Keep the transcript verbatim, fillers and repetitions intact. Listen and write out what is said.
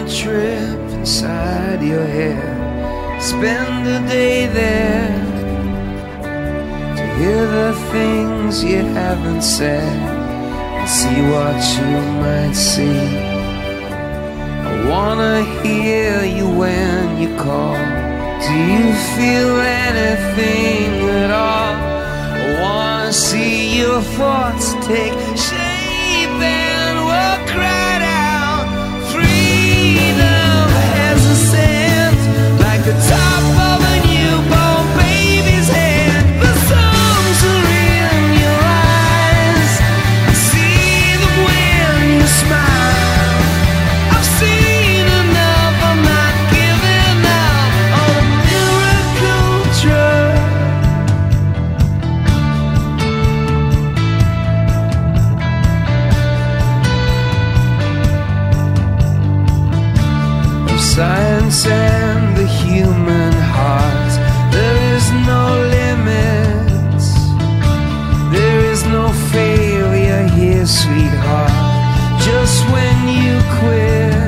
a trip inside your head. Spend a day there to hear the things you haven't said and see what you might see. I wanna hear you when you call. Do you feel anything at all? I wanna see your thoughts take shape and walk right out. Freedom has a scent like the top of a newborn baby's head. The songs are in your eyes, I see them when you smile. I've seen enough, I'm not giving up on a miracle drug. Of science and the human heart, there is no limits. There is no failure here, sweetheart. Just when you quit,